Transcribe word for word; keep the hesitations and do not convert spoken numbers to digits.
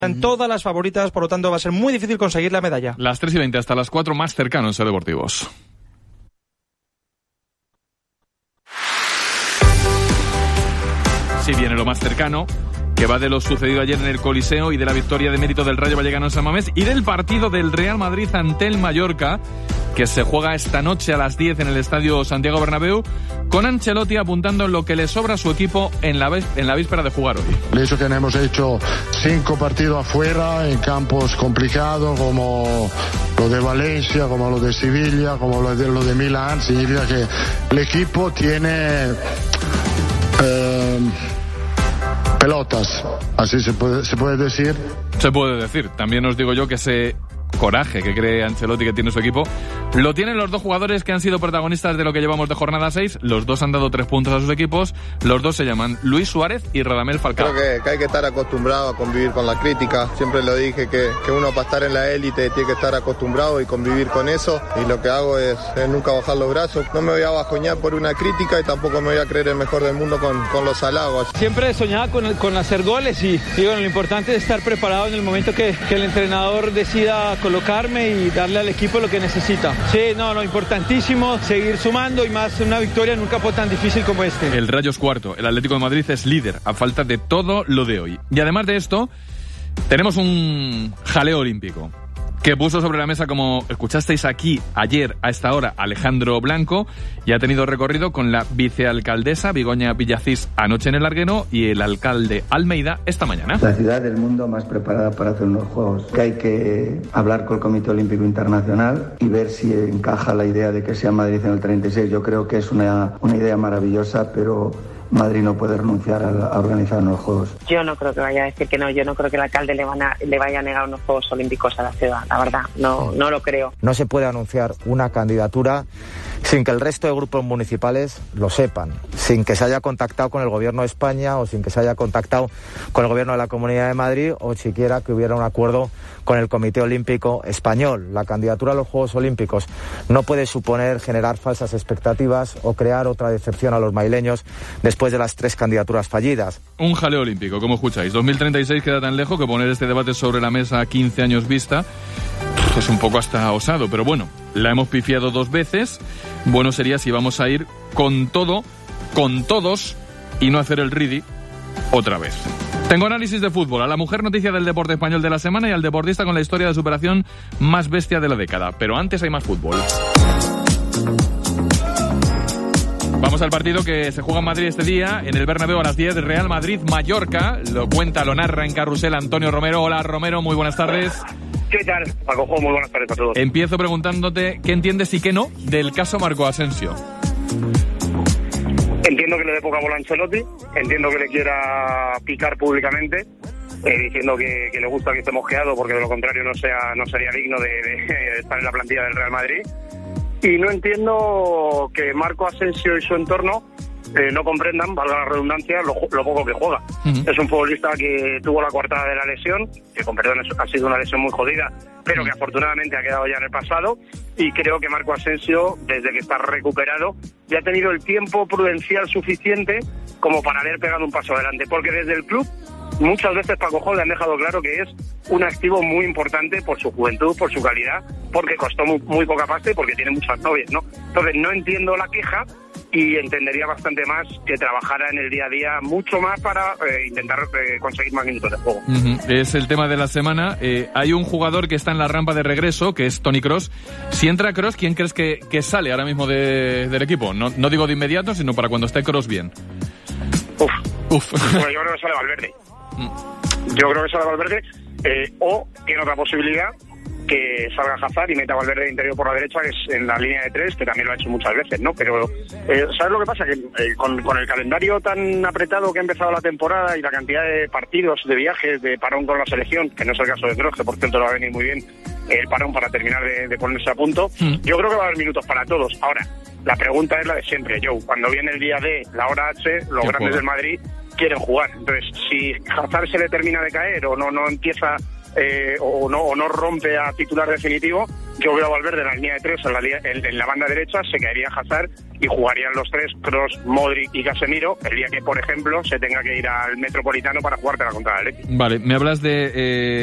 En todas las favoritas, por lo tanto va a ser muy difícil conseguir la medalla. Las tres y veinte hasta las cuatro más cercano en Ser Deportivos. Si viene lo más cercano, que va de lo sucedido ayer en el Coliseo y de la victoria de mérito del Rayo Vallecano en San Mamés y del partido del Real Madrid ante el Mallorca, que se juega esta noche a las diez en el Estadio Santiago Bernabéu, con Ancelotti apuntando lo que le sobra a su equipo en la, en la víspera de jugar hoy. El hecho que hemos hecho cinco partidos afuera en campos complicados como lo de Valencia, como lo de Sevilla, como lo de, lo de Milán, significa que el equipo tiene eh, pelotas, así se puede, se puede decir. Se puede decir. También os digo yo que ese coraje que cree Ancelotti que tiene su equipo lo tienen los dos jugadores que han sido protagonistas de lo que llevamos de jornada seis. Los dos han dado tres puntos a sus equipos. Los dos se llaman Luis Suárez y Radamel Falcao. Creo que, que hay que estar acostumbrado a convivir con la crítica. Siempre lo dije que, que uno para estar en la élite tiene que estar acostumbrado y convivir con eso, y lo que hago es, es nunca bajar los brazos. No me voy a bajoñar por una crítica y tampoco me voy a creer el mejor del mundo con, con los halagos. Siempre soñaba con, con hacer goles y, y bueno, lo importante es estar preparado en el momento que, que el entrenador decida colocarme y darle al equipo lo que necesita. Sí, no, no, importantísimo seguir sumando y más una victoria en un campo tan difícil como este. El Rayo es cuarto, el Atlético de Madrid es líder a falta de todo lo de hoy. Y además de esto, tenemos un jaleo olímpico que puso sobre la mesa, como escuchasteis aquí ayer a esta hora, Alejandro Blanco, y ha tenido recorrido con la vicealcaldesa Begoña Villacís anoche en el Argueno y el alcalde Almeida esta mañana. La ciudad del mundo más preparada para hacer unos Juegos. Que hay que hablar con el Comité Olímpico Internacional y ver si encaja la idea de que sea Madrid en el treinta y seis. Yo creo que es una, una idea maravillosa, pero Madrid no puede renunciar a, a organizar unos Juegos. Yo no creo que vaya a decir que no, yo no creo que el alcalde le, van a, le vaya a negar unos Juegos Olímpicos a la ciudad, la verdad, no, no lo creo. No se puede anunciar una candidatura sin que el resto de grupos municipales lo sepan, sin que se haya contactado con el Gobierno de España o sin que se haya contactado con el Gobierno de la Comunidad de Madrid o siquiera que hubiera un acuerdo con el Comité Olímpico Español. La candidatura a los Juegos Olímpicos no puede suponer generar falsas expectativas o crear otra decepción a los madrileños después de las tres candidaturas fallidas. Un jaleo olímpico, como escucháis. dos mil treinta y seis queda tan lejos que poner este debate sobre la mesa a quince años vista es un poco hasta osado, pero bueno, la hemos pifiado dos veces. Bueno sería si vamos a ir con todo, con todos, y no hacer el ridi otra vez. Tengo análisis de fútbol, a la mujer noticia del deporte español de la semana y al deportista con la historia de superación más bestia de la década. Pero antes hay más fútbol. Vamos al partido que se juega en Madrid este día, en el Bernabéu a las diez, Real Madrid-Mallorca. Lo cuenta, lo narra en Carrusel Antonio Romero. Hola Romero, muy buenas tardes. ¿Qué tal, Paco? Muy buenas tardes a todos. Empiezo preguntándote qué entiendes y qué no del caso Marco Asensio. Entiendo que le dé poca bola a Ancelotti, entiendo que le quiera picar públicamente, eh, diciendo que, que le gusta que esté mosqueado porque de lo contrario no sea no sería digno de, de estar en la plantilla del Real Madrid. Y no entiendo que Marco Asensio y su entorno eh, no comprendan, valga la redundancia, lo, lo poco que juega. Uh-huh. Es un futbolista que tuvo la coartada de la lesión, que con perdón ha sido una lesión muy jodida, pero que afortunadamente ha quedado ya en el pasado, y creo que Marco Asensio, desde que está recuperado, ya ha tenido el tiempo prudencial suficiente como para haber pegado un paso adelante, porque desde el club muchas veces Paco Jol le han dejado claro que es un activo muy importante por su juventud, por su calidad, porque costó muy, muy poca pasta y porque tiene muchas novias, ¿no? Entonces no entiendo la queja y entendería bastante más que trabajara en el día a día mucho más para eh, intentar eh, conseguir más minutos de juego. Uh-huh. Es el tema de la semana. Eh, hay un jugador que está en la rampa de regreso, que es Toni Kroos. Si entra Kroos, ¿quién crees que, que sale ahora mismo de, del equipo? No, no digo de inmediato, sino para cuando esté Kroos bien. Uf. Uf. Bueno, yo creo que sale Valverde. Yo creo que sale Valverde, eh, o tiene otra posibilidad, que salga Hazard y meta a Valverde de interior por la derecha, que es en la línea de tres, que también lo ha hecho muchas veces, ¿no? Pero, eh, ¿sabes lo que pasa? Que eh, con, con el calendario tan apretado que ha empezado la temporada y la cantidad de partidos, de viajes, de parón con la selección, que no es el caso de Kroos, que por cierto le va a venir muy bien el parón para terminar de, de ponerse a punto, mm. yo creo que va a haber minutos para todos. Ahora, la pregunta es la de siempre, Joe. Cuando viene el día D, la hora H, los grandes juega? del Madrid quieren jugar. Entonces, si Hazard se le termina de caer o no, no empieza eh, o, no, o no rompe a titular definitivo, yo veo a Valverde en la línea de tres, en la, en, en la banda derecha, se caería Hazard y jugarían los tres, Kroos, Modric y Casemiro, el día que, por ejemplo, se tenga que ir al Metropolitano para jugártela contra el Atleti. Vale, me hablas de... Eh...